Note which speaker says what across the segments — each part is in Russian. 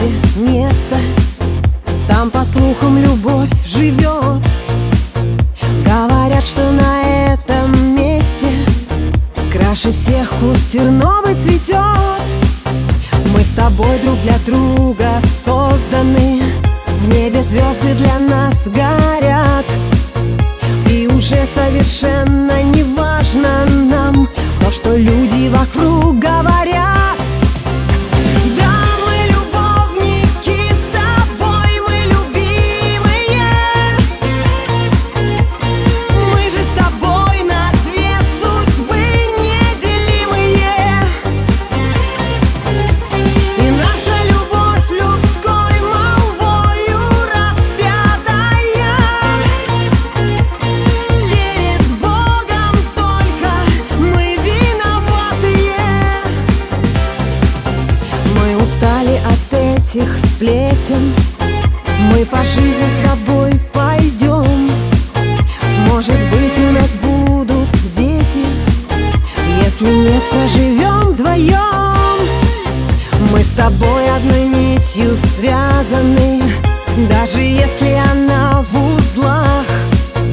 Speaker 1: месте место, там, по слухам, любовь живет. Говорят, что на этом месте краше всех куст терновый цветет. Мы с тобой друг для друга созданы, в небе звезды для нас горят. И уже совершенно не важно нам то, что люди вокруг говорят. Да, мы любовники с тобой, мы любимые. Мы же с тобой на две судьбы неделимые. И наша любовь людской молвою распятая. Перед Богом только мы виноватые. Мы устали от этих сплетен, мы по жизни с тобой пойдем. Может быть, у нас будут дети, если нет, проживем вдвоем. Мы с тобой одной нитью связаны, даже если она в узлах.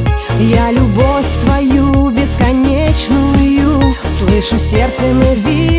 Speaker 1: Я любовь твою бесконечную слышу сердцем и вижу.